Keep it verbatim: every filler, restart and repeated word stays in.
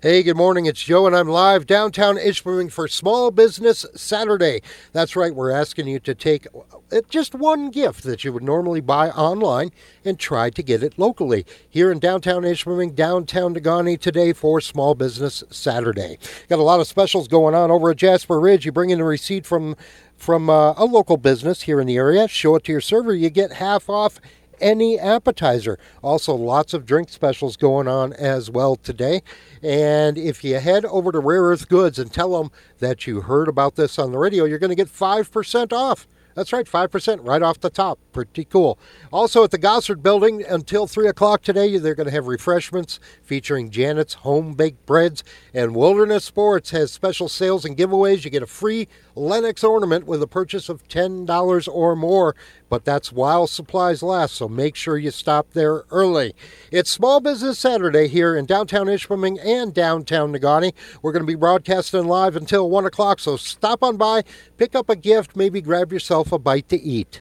Hey, good morning. It's Joe, and I'm live downtown Ishpeming for Small Business Saturday. That's right. We're asking you to take just one gift that you would normally buy online and try to get it locally here in downtown Ishpeming, downtown Negaunee today for Small Business Saturday. Got a lot of specials going on over at Jasper Ridge. You bring in a receipt from from uh, a local business here in the area, show it to your server, you get half off any appetizer. Also, lots of drink specials going on as well today. And if you head over to Rare Earth Goods and tell them that you heard about this on the radio, you're going to get five percent off. That's right, five percent right off the top. Pretty cool. Also at the Gossard Building until three o'clock today, they're going to have refreshments featuring Janet's home-baked breads. And Wilderness Sports has special sales and giveaways. You get a free Lennox ornament with a purchase of ten dollars or more. But that's while supplies last, so make sure you stop there early. It's Small Business Saturday here in downtown Ishpeming and downtown Negaunee. We're going to be broadcasting live until one o'clock, so stop on by, pick up a gift, maybe grab yourself a bite to eat.